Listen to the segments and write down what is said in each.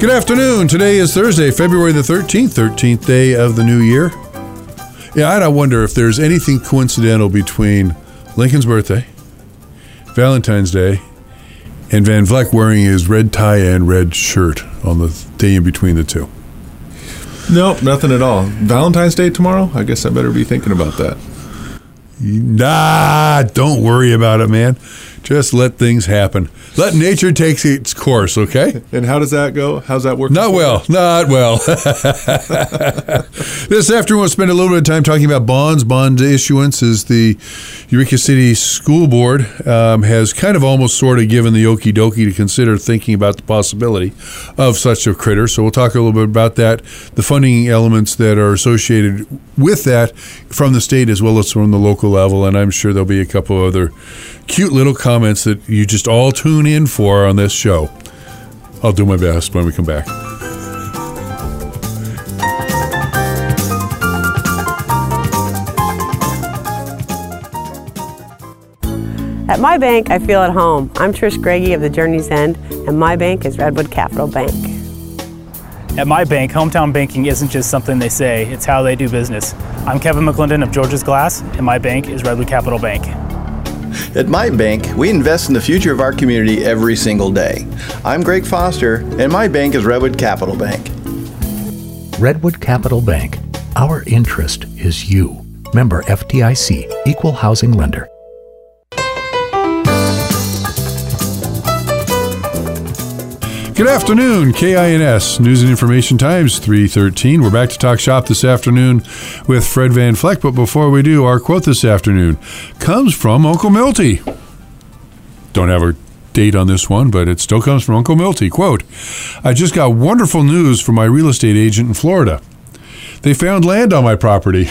Good afternoon. Today is Thursday, February the 13th day of the new year. Yeah, I wonder if there's anything coincidental between Lincoln's birthday, Valentine's Day, and Van Vleck wearing his red tie and red shirt on the day in between the two. Nope, nothing at all. Valentine's Day tomorrow? I guess I better be thinking about that. Nah, don't worry about it, man. Just let things happen. Let nature take its course, okay? And how does that go? How's that work? Not well. This afternoon, we'll spend a little bit of time talking about bonds. Bond issuance is the Eureka City School Board has kind of almost sort of given the okie dokie to consider thinking about the possibility of such a critter. So we'll talk a little bit about that, the funding elements that are associated with that from the state as well as from the local level. And I'm sure there'll be a couple of other cute little comments that you just all tune in for on this show. I'll do my best when we come back. At my bank, I feel at home. I'm Trish Greggy of the Journey's End, and my bank is Redwood Capital Bank. At my bank, hometown banking isn't just something they say, it's how they do business. I'm Kevin McClendon of George's Glass, and my bank is Redwood Capital Bank. At my bank, we invest in the future of our community every single day. I'm Greg Foster, and my bank is Redwood Capital Bank. Redwood Capital Bank. Our interest is you. Member FDIC, Equal Housing Lender. Good afternoon, KINS News and Information Times 313. We're back to talk shop this afternoon with Fred Van Vleck, but before we do, our quote this afternoon comes from Uncle Milty. Don't have a date on this one, but it still comes from Uncle Milty. Quote, I just got wonderful news from my real estate agent in Florida. They found land on my property.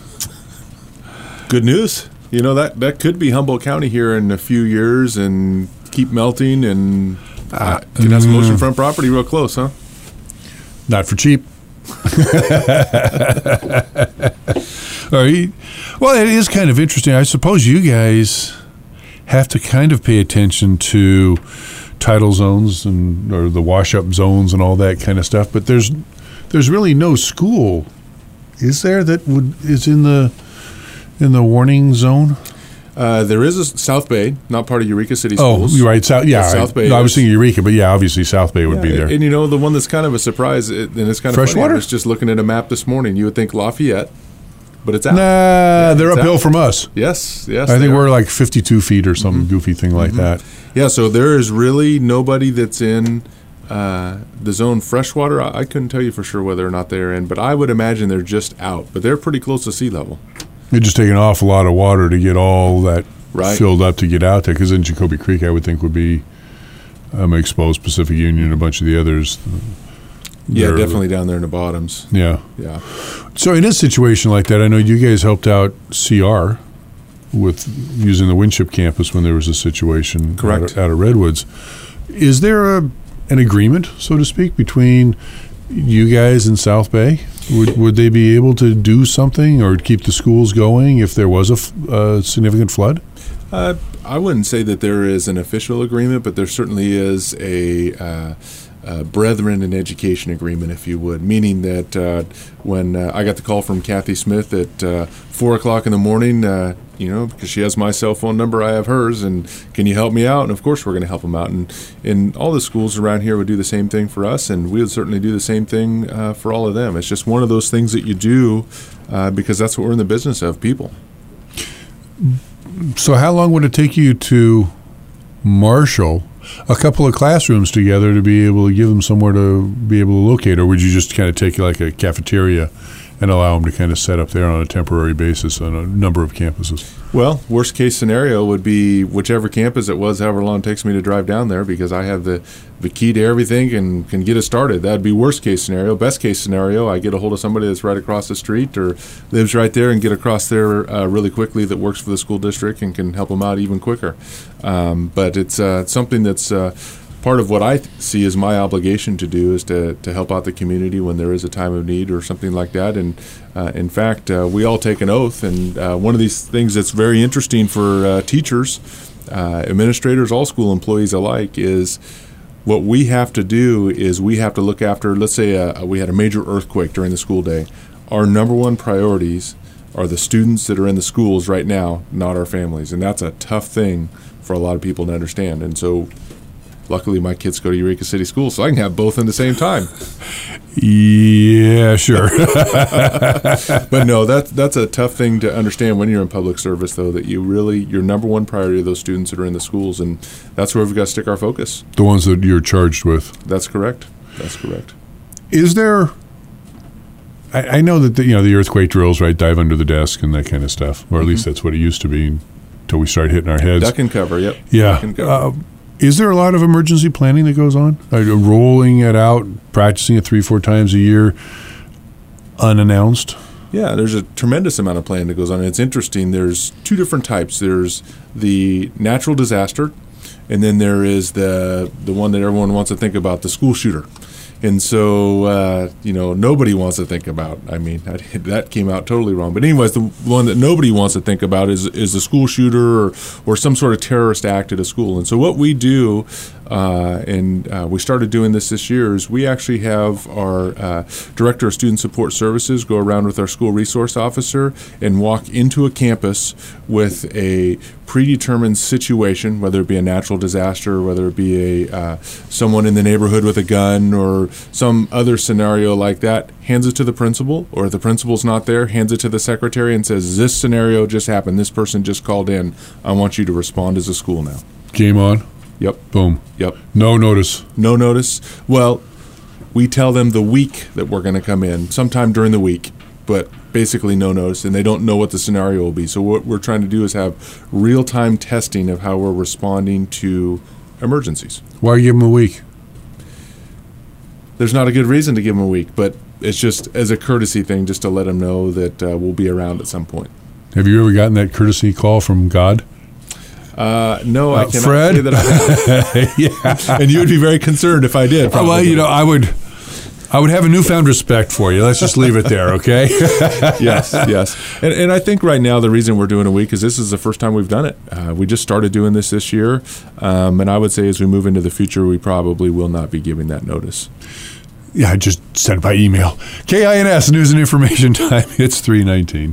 Good news. You know, that could be Humboldt County here in a few years and keep melting and... can have some oceanfront property real close, huh? Not for cheap. All right. Well, it is kind of interesting. I suppose you guys have to kind of pay attention to tidal zones or the wash-up zones and all that kind of stuff. But there's really no school, is there, that is in the warning zone? There is a South Bay, not part of Eureka City Schools. Oh, you're right. South Bay. I was thinking Eureka, but yeah, obviously South Bay would be there. And you know, the one that's kind of a surprise, and it's kind of Freshwater? funny, I was just looking at a map this morning. You would think Lafayette, but it's out. Nah, they're uphill from us. Yes. I think we're like 52 feet or some goofy thing like that. Yeah, so there is really nobody that's in the zone freshwater. I couldn't tell you for sure whether or not they're in, but I would imagine they're just out. But they're pretty close to sea level. It just take an awful lot of water to get all that filled up to get out there, because in Jacoby Creek, I would think, would be exposed, Pacific Union, a bunch of the others. Yeah, definitely down there in the bottoms. Yeah. Yeah. So in a situation like that, I know you guys helped out CR with using the Winship campus when there was a situation Correct. Out of Redwoods. Is there an agreement, so to speak, between you guys and South Bay? Would they be able to do something or keep the schools going if there was a significant flood? I wouldn't say that there is an official agreement, but there certainly is a brethren in education agreement, if you would, meaning that when I got the call from Kathy Smith at 4 o'clock in the morning, because she has my cell phone number, I have hers, and can you help me out? And of course we're going to help them out. And all the schools around here would do the same thing for us, and we would certainly do the same thing for all of them. It's just one of those things that you do because that's what we're in the business of, people. So how long would it take you to marshal a couple of classrooms together to be able to give them somewhere to be able to locate, or would you just kind of take like a cafeteria and allow them to kind of set up there on a temporary basis on a number of campuses? Well, worst case scenario would be whichever campus it was, however long it takes me to drive down there, because I have the key to everything and can get it started. That'd be worst case scenario. Best case scenario, I get a hold of somebody that's right across the street or lives right there and get across there really quickly that works for the school district and can help them out even quicker. But it's something that's part of what I see as my obligation to do is to help out the community when there is a time of need or something like that. And in fact, we all take an oath. And one of these things that's very interesting for teachers, administrators, all school employees alike, is What we have to do is we have to look after, let's say we had a major earthquake during the school day. Our number one priorities are the students that are in the schools right now, not our families. And that's a tough thing for a lot of people to understand. And so luckily my kids go to Eureka City Schools, so I can have both in the same time. Yeah, sure. But no, that's a tough thing to understand when you're in public service, though, that your number one priority are those students that are in the schools, and that's where we've got to stick our focus. The ones that you're charged with. That's correct. That's correct. Is there... I know that the earthquake drills, right, dive under the desk and that kind of stuff, or at least that's what it used to be until we started hitting our heads. Duck and cover, yep. Yeah. Duck and cover. Is there a lot of emergency planning that goes on? Rolling it out, practicing it 3-4 times a year, unannounced? Yeah, there's a tremendous amount of planning that goes on. And it's interesting. There's two different types. There's the natural disaster, and then there is the one that everyone wants to think about, the school shooter. And so, nobody wants to think about. I mean, that came out totally wrong. But anyways, the one that nobody wants to think about is the school shooter or some sort of terrorist act at a school. And so what we do, we started doing this year, is we actually have our Director of Student Support Services go around with our school resource officer and walk into a campus with a predetermined situation, whether it be a natural disaster, whether it be someone in the neighborhood with a gun or some other scenario like that, hands it to the principal, or if the principal's not there, hands it to the secretary and says, this scenario just happened, this person just called in, I want you to respond as a school now. Game on? Yep. Boom. Yep. No notice? No notice. Well, we tell them the week that we're going to come in, sometime during the week, but basically no notice, and they don't know what the scenario will be. So what we're trying to do is have real-time testing of how we're responding to emergencies. Why give them a week? There's not a good reason to give them a week, but it's just as a courtesy thing, just to let them know that we'll be around at some point. Have you ever gotten that courtesy call from God? No, I cannot Fred? say that I have. Yeah. And you would be very concerned if I did. Probably. Well, I would have a newfound respect for you. Let's just leave it there, okay? Yes. And I think right now the reason we're doing a week is this is the first time we've done it. We just started doing this year. And I would say as we move into the future, we probably will not be giving that notice. Yeah, I just sent it by email. KINS, News and Information Time. It's 3:19.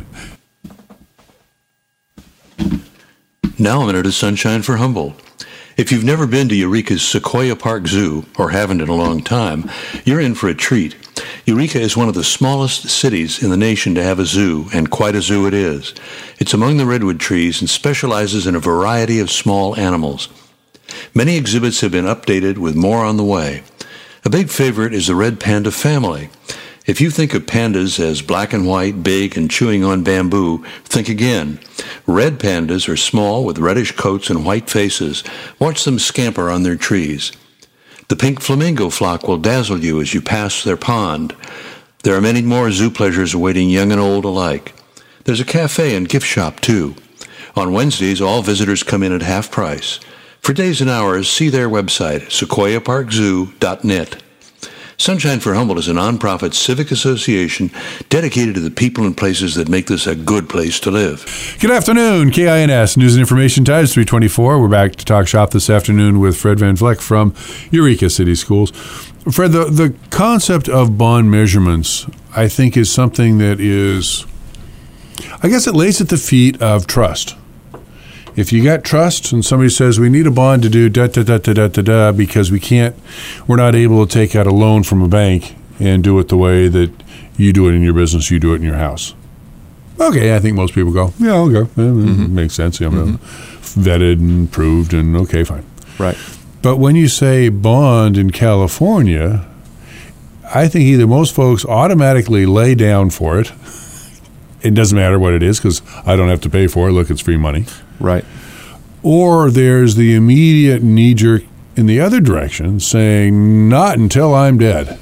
Now a minute of sunshine for Humboldt. If you've never been to Eureka's Sequoia Park Zoo, or haven't in a long time, you're in for a treat. Eureka is one of the smallest cities in the nation to have a zoo, and quite a zoo it is. It's among the redwood trees and specializes in a variety of small animals. Many exhibits have been updated with more on the way. A big favorite is the red panda family. If you think of pandas as black and white, big, and chewing on bamboo, think again. Red pandas are small with reddish coats and white faces. Watch them scamper on their trees. The pink flamingo flock will dazzle you as you pass their pond. There are many more zoo pleasures awaiting young and old alike. There's a cafe and gift shop, too. On Wednesdays, all visitors come in at half price. For days and hours, see their website, sequoiaparkzoo.net. Sunshine for Humboldt is a nonprofit civic association dedicated to the people and places that make this a good place to live. Good afternoon, KINS News and Information Time. It's 3:24. We're back to talk shop this afternoon with Fred Van Vleck from Eureka City Schools. Fred, the concept of bond measurements, I think, is something that is, I guess it lays at the feet of trust. If you got trust and somebody says we need a bond to do da-da-da-da-da-da because we're not able to take out a loan from a bank and do it the way that you do it in your business, you do it in your house. Okay, I think most people go, yeah, I'll go. Makes sense. Vetted and proved and okay, fine. Right. But when you say bond in California, I think either most folks automatically lay down for it. It doesn't matter what it is because I don't have to pay for it. Look, it's free money. Right. Or there's the immediate knee-jerk in the other direction saying, not until I'm dead.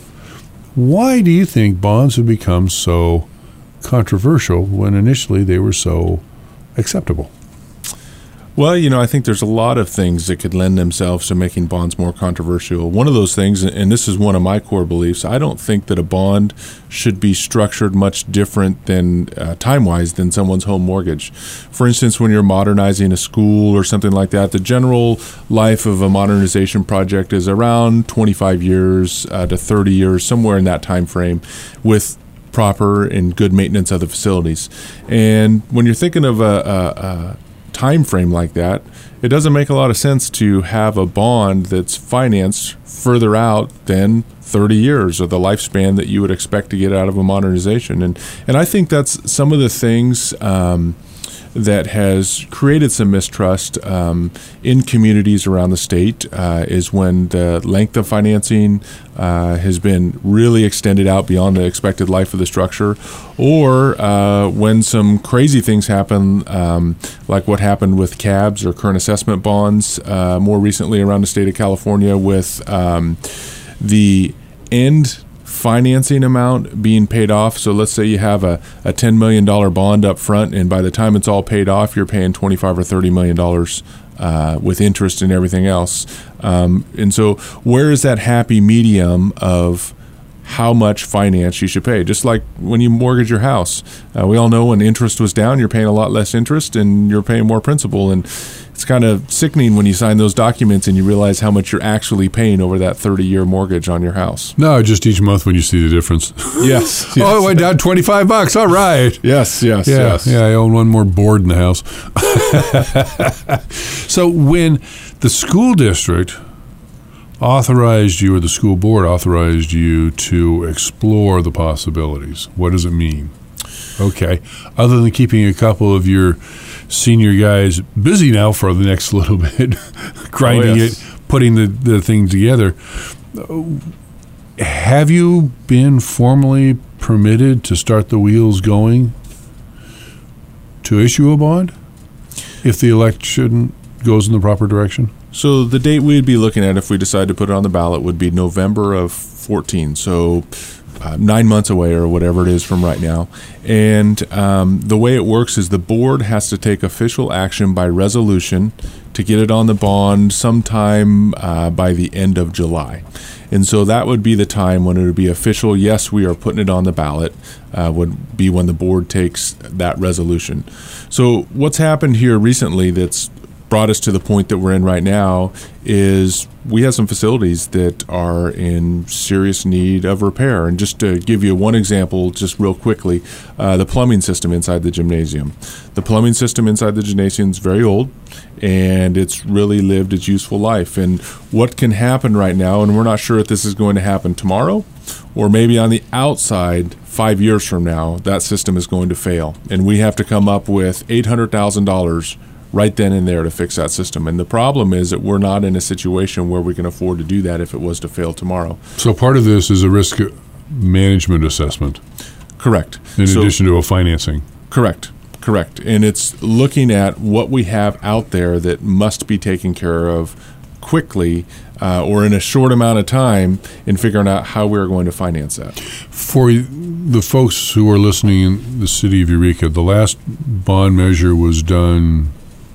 Why do you think bonds have become so controversial when initially they were so acceptable? Well, I think there's a lot of things that could lend themselves to making bonds more controversial. One of those things, and this is one of my core beliefs, I don't think that a bond should be structured much different than time-wise than someone's home mortgage. For instance, when you're modernizing a school or something like that, the general life of a modernization project is around 25 years to 30 years, somewhere in that time frame, with proper and good maintenance of the facilities. And when you're thinking of a time frame like that, it doesn't make a lot of sense to have a bond that's financed further out than 30 years or the lifespan that you would expect to get out of a modernization. And I think that's some of the things that has created some mistrust in communities around the state is when the length of financing has been really extended out beyond the expected life of the structure, or when some crazy things happen, like what happened with CABs or current assessment bonds more recently around the state of California with the end financing amount being paid off. So let's say you have a $10 million bond up front, and by the time it's all paid off, you're paying $25 or $30 million with interest and everything else. And so where is that happy medium of how much finance you should pay? Just like when you mortgage your house. We all know when interest was down, you're paying a lot less interest and you're paying more principal. And it's kind of sickening when you sign those documents and you realize how much you're actually paying over that 30-year mortgage on your house. No, just each month when you see the difference. Yes. Oh, it went down $25. All right. Yes. Yeah, I own one more board in the house. So when the school district authorized you, or the school board authorized you to explore the possibilities, what does it mean? Okay. Other than keeping a couple of your senior guys busy now for the next little bit, grinding it, putting the thing together, have you been formally permitted to start the wheels going to issue a bond if the election goes in the proper direction? So the date we'd be looking at if we decide to put it on the ballot would be November of 14. So 9 months away or whatever it is from right now. And the way it works is the board has to take official action by resolution to get it on the bond sometime by the end of July. And so that would be the time when it would be official, yes, we are putting it on the ballot, would be when the board takes that resolution. So what's happened here recently that's brought us to the point that we're in right now is we have some facilities that are in serious need of repair. And just to give you one example, just real quickly, the plumbing system inside the gymnasium. The plumbing system inside the gymnasium is very old, and it's really lived its useful life. And what can happen right now, and we're not sure if this is going to happen tomorrow, or maybe on the outside 5 years from now, that system is going to fail. And we have to come up with $800,000 right then and there to fix that system. And the problem is that we're not in a situation where we can afford to do that if it was to fail tomorrow. So part of this is a risk management assessment. Correct. In addition to a financing. Correct. And it's looking at what we have out there that must be taken care of quickly or in a short amount of time, and figuring out how we're going to finance that. For the folks who are listening in the city of Eureka, the last bond measure was done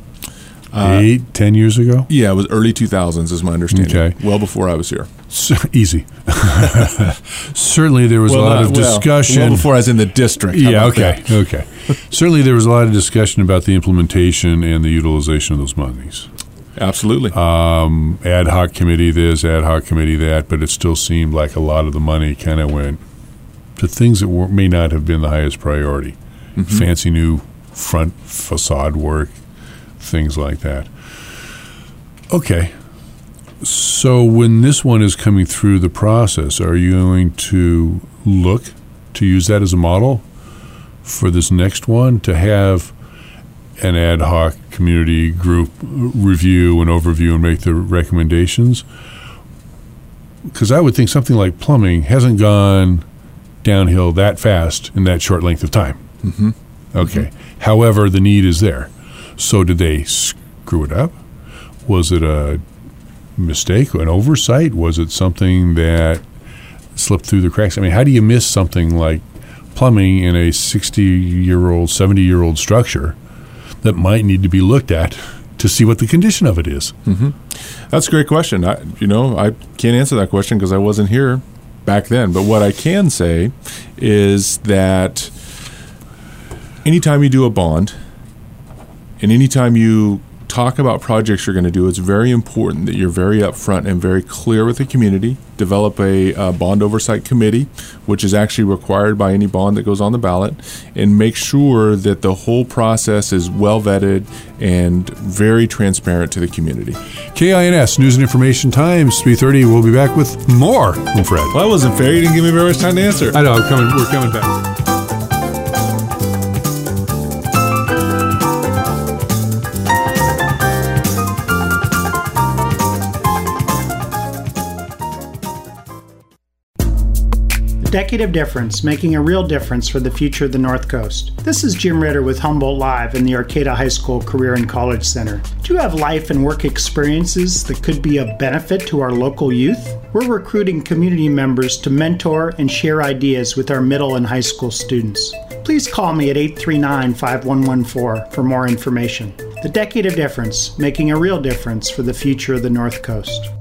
10 years ago? Yeah, it was early 2000s is my understanding. Okay. Well before I was here. Easy. Certainly there was a lot of discussion. Well before I was in the district. Yeah, okay. Certainly there was a lot of discussion about the implementation and the utilization of those monies. Absolutely. Ad hoc committee this, ad hoc committee that, but it still seemed like a lot of the money kind of went to things that may not have been the highest priority. Mm-hmm. Fancy new front facade work, things like that. Okay. So when this one is coming through the process, are you going to look to use that as a model for this next one, to have an ad hoc community group review and overview and make the recommendations? Because I would think something like plumbing hasn't gone downhill that fast in that short length of time. Mm-hmm. Okay. Mm-hmm. However, the need is there. So did they screw it up? Was it a mistake, an oversight? Was it something that slipped through the cracks? I mean, how do you miss something like plumbing in a 60-year-old, 70-year-old structure that might need to be looked at to see what the condition of it is? That's a great question. I can't answer that question because I wasn't here back then. But what I can say is that anytime you do a bond and anytime you talk about projects you're going to do, it's very important that you're very upfront and very clear with the community. Develop a bond oversight committee, which is actually required by any bond that goes on the ballot, and make sure that the whole process is well vetted and very transparent to the community. KINS News and Information Times 3:30. We'll be back with more from Fred. Well, that wasn't fair. You didn't give me very much time to answer. I know. We're coming back. Decade of Difference, making a real difference for the future of the North Coast. This is Jim Ritter with Humboldt Live in the Arcata High School Career and College Center. Do you have life and work experiences that could be of benefit to our local youth? We're recruiting community members to mentor and share ideas with our middle and high school students. Please call me at 839-5114 for more information. The Decade of Difference, making a real difference for the future of the North Coast.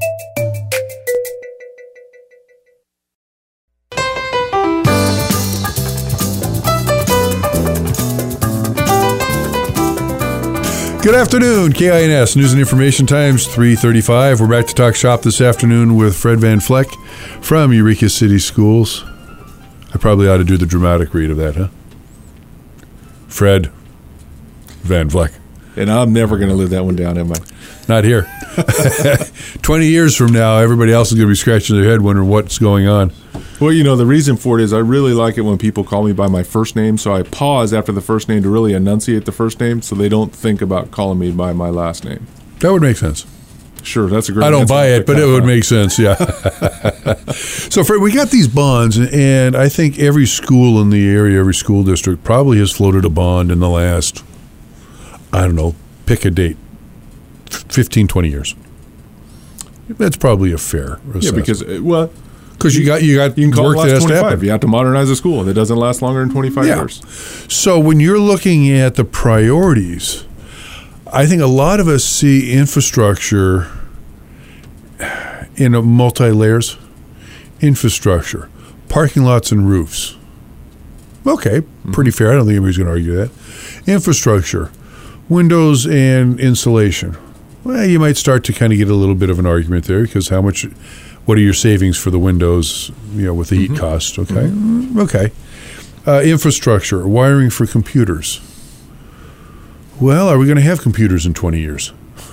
Good afternoon, KINS News and Information Times 3:35. We're back to talk shop this afternoon with Fred Van Vleck from Eureka City Schools. I probably ought to do the dramatic read of that, huh? Fred Van Vleck. And I'm never going to live that one down, am I? Not here. 20 years from now, everybody else is going to be scratching their head wondering what's going on. Well, the reason for it is I really like it when people call me by my first name, so I pause after the first name to really enunciate the first name so they don't think about calling me by my last name. That would make sense. Sure, that's a great I don't buy it, but it would make sense, yeah. So, Fred, we got these bonds, and I think every school in the area, every school district probably has floated a bond in the last, I don't know, pick a date, 15, 20 years. That's probably a fair assessment. Yeah, because, because you got can call work it that has last to 25. happen. You have to modernize a school. It doesn't last longer than 25 years. So when you're looking at the priorities, I think a lot of us see infrastructure in a multi-layers. Infrastructure, parking lots and roofs. Okay, pretty fair. I don't think anybody's going to argue that. Infrastructure, windows and insulation. Well, you might start to kind of get a little bit of an argument there because what are your savings for the windows, with the heat cost? Okay. Okay. Infrastructure, wiring for computers. Well, are we going to have computers in 20 years?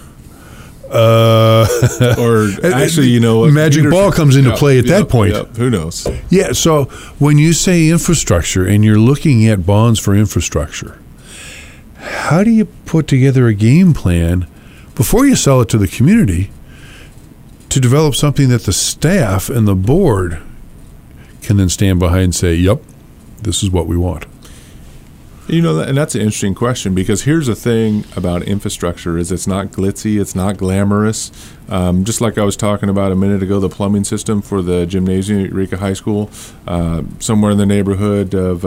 Or actually, magic ball comes into play at that point. Who knows? Yeah. So when you say infrastructure and you're looking at bonds for infrastructure, how do you put together a game plan before you sell it to the community to develop something that the staff and the board can then stand behind and say, yep, this is what we want? And that's an interesting question because here's the thing about infrastructure is it's not glitzy, it's not glamorous. Just like I was talking about a minute ago, the plumbing system for the gymnasium at Eureka High School, somewhere in the neighborhood of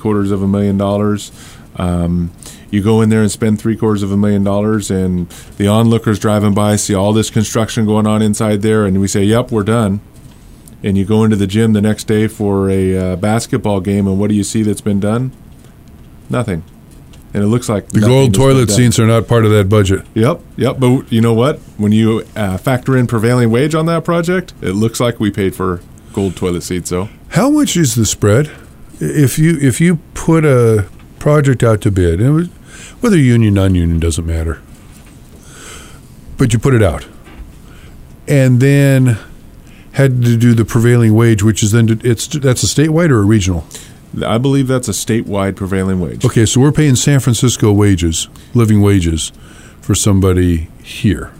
$750,000. You go in there and spend $750,000 and the onlookers driving by see all this construction going on inside there and we say, yep, we're done. And you go into the gym the next day for a basketball game and what do you see that's been done? Nothing. And it looks like the gold toilet seats are not part of that budget. Yep. But you know what? When you factor in prevailing wage on that project, it looks like we paid for gold toilet seats. So, how much is the spread if you put a project out to bid? Whether union, non-union doesn't matter. But you put it out, and then had to do the prevailing wage, which is then that's a statewide or a regional. I believe that's a statewide prevailing wage. Okay, so we're paying San Francisco wages, living wages, for somebody here.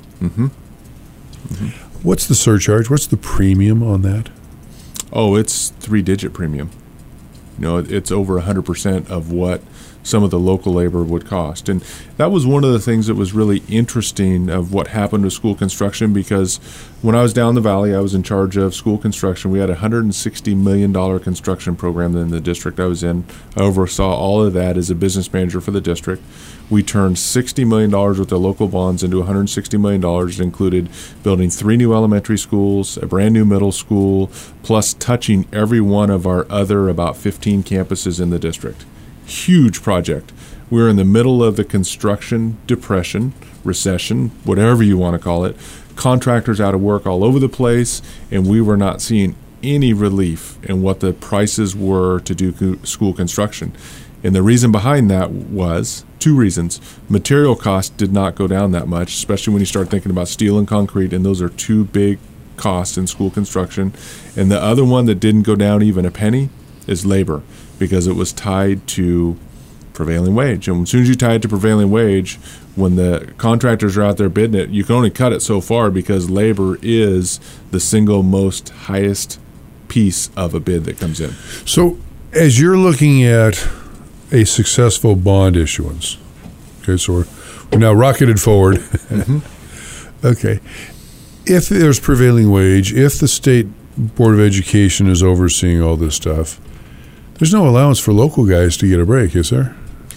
What's the surcharge? What's the premium on that? Oh, it's 3-digit premium. It's over 100% of what some of the local labor would cost. And that was one of the things that was really interesting of what happened with school construction, because when I was down the valley, I was in charge of school construction. We had a $160 million construction program in the district I was in. I oversaw all of that as a business manager for the district. We turned $60 million worth of local bonds into $160 million. It included building 3 new elementary schools, a brand new middle school, plus touching every one of our other about 15 campuses in the district. Huge project. We were in the middle of the construction depression, recession, whatever you want to call it. Contractors out of work all over the place, and we were not seeing any relief in what the prices were to do school construction. And the reason behind that was 2 reasons. Material costs did not go down that much, especially when you start thinking about steel and concrete, and those are 2 big costs in school construction. And the other one that didn't go down even a penny is labor, because it was tied to prevailing wage. And as soon as you tie it to prevailing wage, when the contractors are out there bidding it, you can only cut it so far, because labor is the single most highest piece of a bid that comes in. So as you're looking at a successful bond issuance, okay, so we're now rocketed forward. Mm-hmm. Okay. If there's prevailing wage, if the state Board of Education is overseeing all this stuff, there's no allowance for local guys to get a break, is there?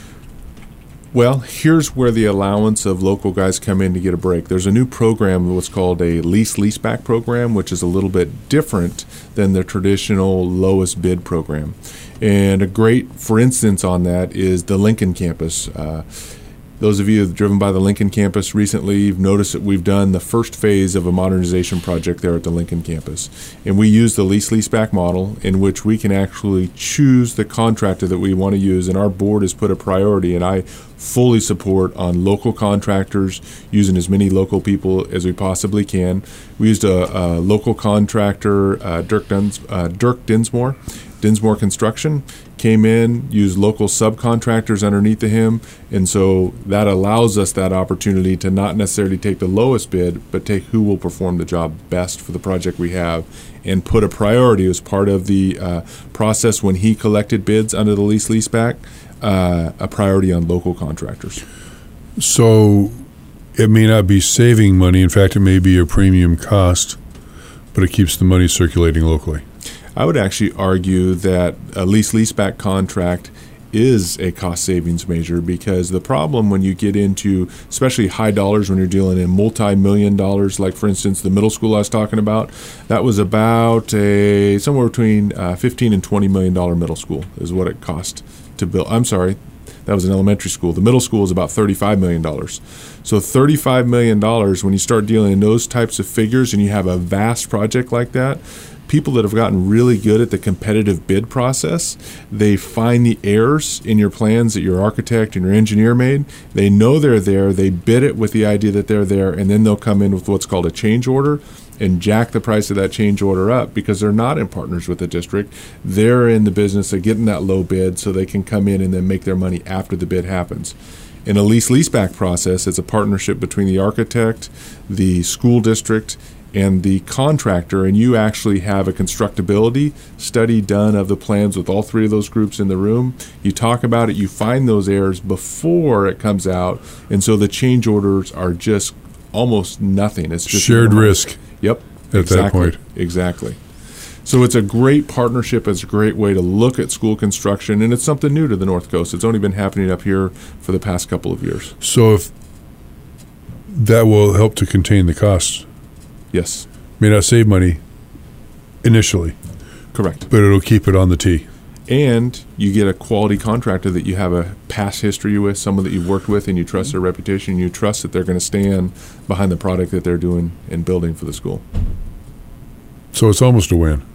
Well, here's where the allowance of local guys come in to get a break. There's a new program, what's called a leaseback program, which is a little bit different than the traditional lowest bid program. And a great, for instance, on that is the Lincoln campus. Those of you who have driven by the Lincoln campus recently, you've noticed that we've done the first phase of a modernization project there at the Lincoln campus. And we use the leaseback model, in which we can actually choose the contractor that we want to use, and our board has put a priority, and I fully support on local contractors, using as many local people as we possibly can. We used a local contractor, Dirk Dinsmore. Dinsmore Construction came in, used local subcontractors underneath of him, and so that allows us that opportunity to not necessarily take the lowest bid, but take who will perform the job best for the project we have, and put a priority as part of the process when he collected bids under the leaseback, a priority on local contractors. So it may not be saving money. In fact, it may be a premium cost, but it keeps the money circulating locally. I would actually argue that a leaseback contract is a cost savings measure, because the problem when you get into especially high dollars, when you're dealing in multi-million dollars, like for instance the middle school I was talking about, that was about somewhere between $15 and $20 million middle school is what it cost to build. I'm sorry, that was an elementary school. The middle school is about $35 million. So $35 million, when you start dealing in those types of figures and you have a vast project like that, people that have gotten really good at the competitive bid process, they find the errors in your plans that your architect and your engineer made. They know they're there. They bid it with the idea that they're there, and then they'll come in with what's called a change order and jack the price of that change order up, because they're not in partners with the district. They're in the business of getting that low bid so they can come in and then make their money after the bid happens. In a leaseback process, it's a partnership between the architect, the school district, and the contractor, and you actually have a constructability study done of the plans with all 3 of those groups in the room. You talk about it, you find those errors before it comes out, and so the change orders are just almost nothing. It's just shared risk. Yep. At that point. Exactly. So it's a great partnership. It's a great way to look at school construction, and it's something new to the North Coast. It's only been happening up here for the past couple of years. So if that will help to contain the costs. Yes. May not save money initially. Correct. But it'll keep it on the tee. And you get a quality contractor that you have a past history with, someone that you've worked with, and you trust their reputation, and you trust that they're going to stand behind the product that they're doing and building for the school. So it's almost a win.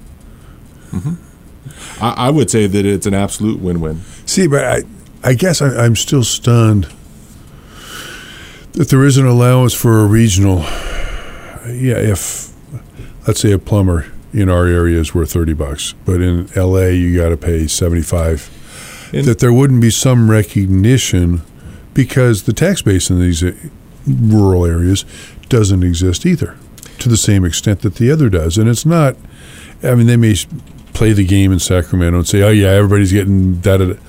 Mm-hmm. I would say that it's an absolute win-win. See, but I guess I'm still stunned that there is an allowance for a regional. Yeah, if, let's say, a plumber in our area is worth $30, but in LA you got to pay $75. That there wouldn't be some recognition, because the tax base in these rural areas doesn't exist either to the same extent that the other does. And it's not, I mean, they may play the game in Sacramento and say, oh yeah, everybody's getting that.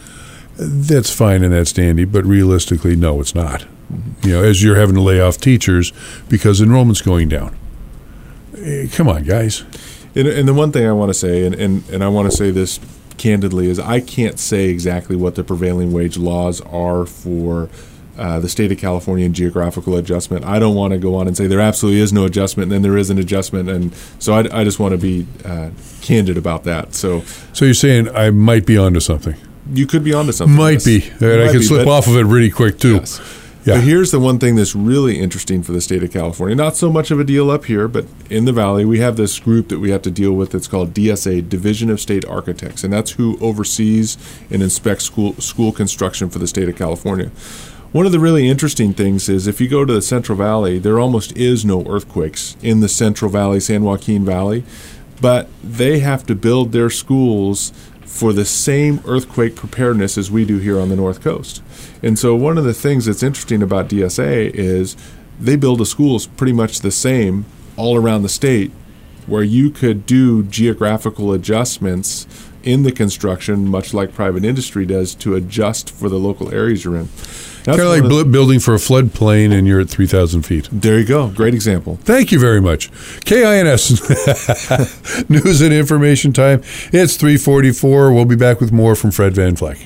That's fine and that's dandy, but realistically, no, it's not. As you're having to lay off teachers because enrollment's going down. Come on, guys. And the one thing I want to say, and I want to say this candidly, is I can't say exactly what the prevailing wage laws are for the state of California and geographical adjustment. I don't want to go on and say there absolutely is no adjustment and then there is an adjustment. And so I just want to be candid about that. So you're saying I might be onto something? You could be onto something. Might be. And I could slip off of it really quick, too. Yes. Yeah. But here's the one thing that's really interesting for the state of California. Not so much of a deal up here, but in the Valley, we have this group that we have to deal with that's called DSA, Division of State Architects, and that's who oversees and inspects school construction for the state of California. One of the really interesting things is if you go to the Central Valley, there almost is no earthquakes in the Central Valley, San Joaquin Valley, but they have to build their schools for the same earthquake preparedness as we do here on the North Coast. And so one of the things that's interesting about DSA is they build the schools pretty much the same all around the state, where you could do geographical adjustments in the construction, much like private industry does, to adjust for the local areas you're in. Kind of like building for a floodplain and you're at 3,000 feet. There you go. Great example. Thank you very much. KINS News and Information Time. It's 3:44. We'll be back with more from Fred Van Vleck.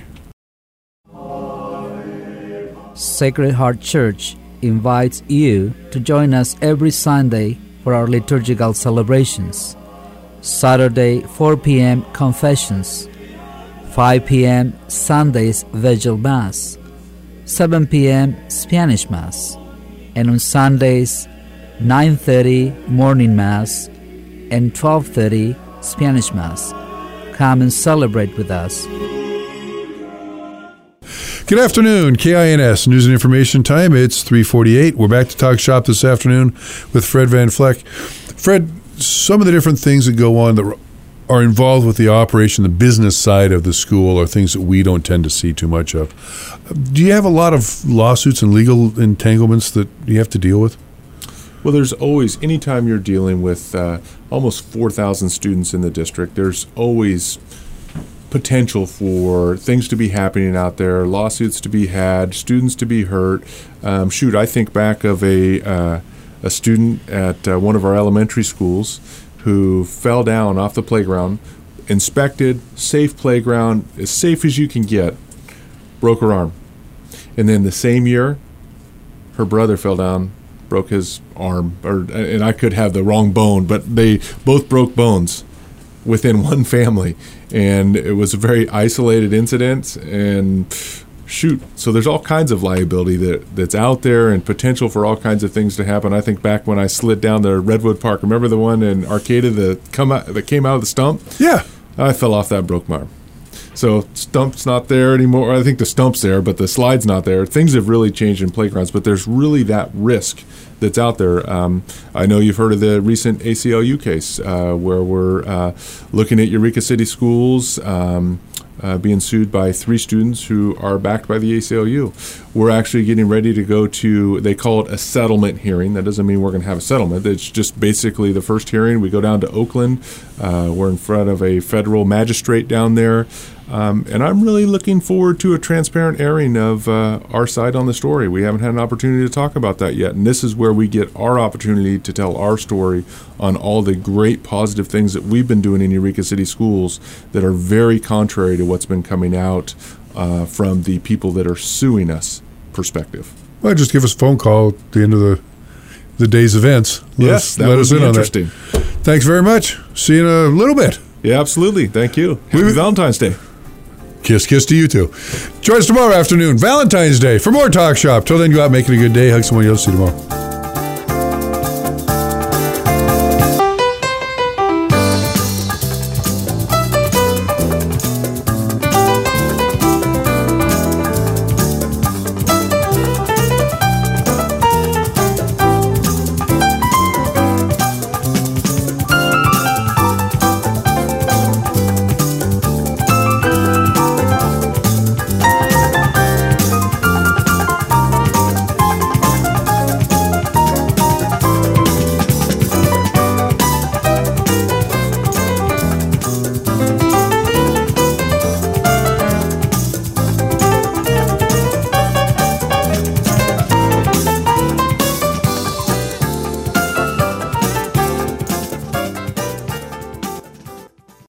Sacred Heart Church invites you to join us every Sunday for our liturgical celebrations. Saturday, 4 p.m. Confessions, 5 p.m. Sundays Vigil Mass, 7 p.m. Spanish Mass, and on Sundays, 9:30 Morning Mass and 12:30 Spanish Mass. Come and celebrate with us. Good afternoon, KINS News and Information Time. It's 3:48. We're back to Talk Shop this afternoon with Fred Van Vleck. Fred, some of the different things that go on that are involved with the operation, the business side of the school, are things that we don't tend to see too much of. Do you have a lot of lawsuits and legal entanglements that you have to deal with? Well, there's always, anytime you're dealing with almost 4,000 students in the district, there's always potential for things to be happening out there, lawsuits to be had, students to be hurt. I think back of a student at one of our elementary schools who fell down off the playground, inspected, safe playground, as safe as you can get, broke her arm. And then the same year, her brother fell down, broke his arm, and I could have the wrong bone, but they both broke bones within one family. And it was a very isolated incident, and so there's all kinds of liability that's out there and potential for all kinds of things to happen. I think back when I slid down the Redwood Park, remember the one in Arcata that came out of the stump? Yeah. I fell off that, broke my arm. So stump's not there anymore. I think the stump's there, but the slide's not there. Things have really changed in playgrounds, but there's really that risk that's out there. I know you've heard of the recent ACLU case where we're looking at Eureka City Schools being sued by 3 students who are backed by the ACLU. We're actually getting ready to go to, they call it a settlement hearing. That doesn't mean we're going to have a settlement. It's just basically the first hearing. We go down to Oakland. We're in front of a federal magistrate down there. And I'm really looking forward to a transparent airing of our side on the story. We haven't had an opportunity to talk about that yet, and this is where we get our opportunity to tell our story on all the great positive things that we've been doing in Eureka City Schools that are very contrary to what's been coming out from the people that are suing us perspective. Well, just give us a phone call at the end of the day's events. Let us in on that. Thanks very much. See you in a little bit. Yeah, absolutely. Thank you. Happy Valentine's Day. Kiss, kiss to you too. Join us tomorrow afternoon, Valentine's Day, for more Talk Shop. Till then, go out, make it a good day. Hug someone else. See you tomorrow.